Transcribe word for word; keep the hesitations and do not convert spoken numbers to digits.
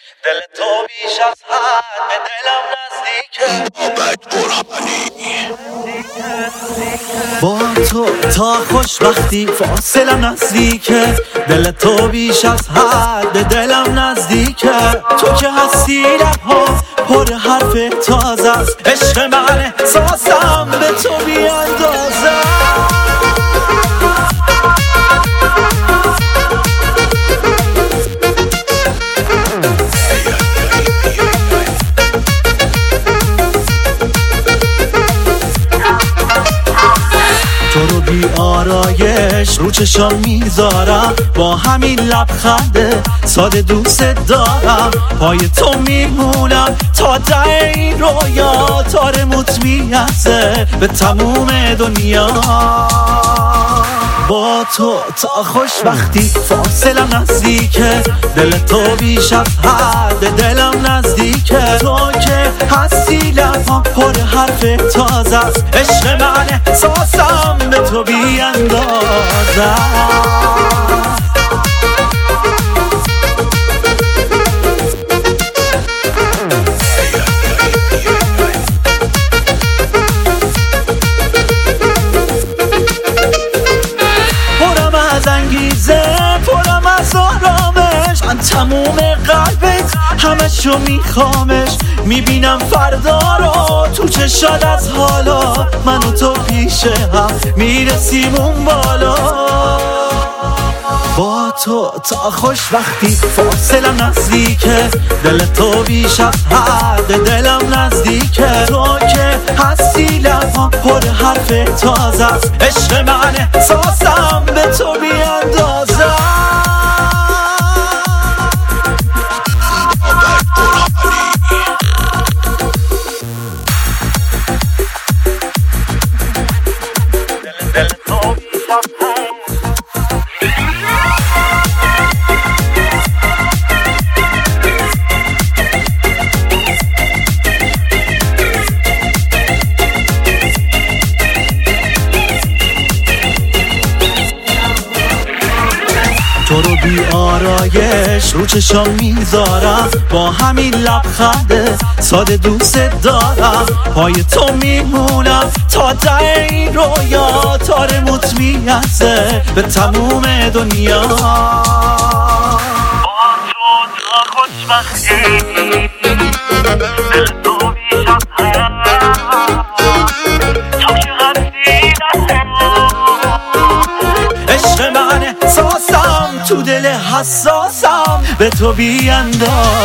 دل تو بیش از حد به دلم نزدیکه. با تو تا خوشبختی فاصلم نزدیکه. دل تو بیش از حد به دلم نزدیکه. تو که هستی لبها پر حرف تازه است. عشق من احساسم به تو بی اندازه. تو رو بی آرایش رو چشام میذارم. با همین لبخنده ساده دوست دارم. پای تو میمونم تا ته این رویا. تارموت میرسه به تموم دنیا. با تو تا خوشبختی فاصلم نزدیکه. دل تو بیش از حد دلم نزدیکه. تو که هستی لبها پر حرف تازه است. عشق من احساسم به تو بی اندازه. پرم از آرامش. من تموم قلبت همشو میخوامش. میبینم فردا رو تو چشات از حالا. من و تو پیش هم میرسیم اون بالا. با تو تا خوشبختی فاصلم نزدیکه. دل تو بیش از حد دلم نزدیکه. تو که هستی لبها پر حرف تازه است. عشق من احساسم به تو بی اندازه. دل تو بیش از تو رو بی آرایش رو چشام میذارم. با همین لبخنده ساده دوست دارم. پای تو میمونم تا ته این رویا. تارموت میرسه به تموم دنیا. با تو تا خوشبختی دل تو بیش از حد. تو که هستی عشق من احساسم تو دل حساسم به تو بی اندازه.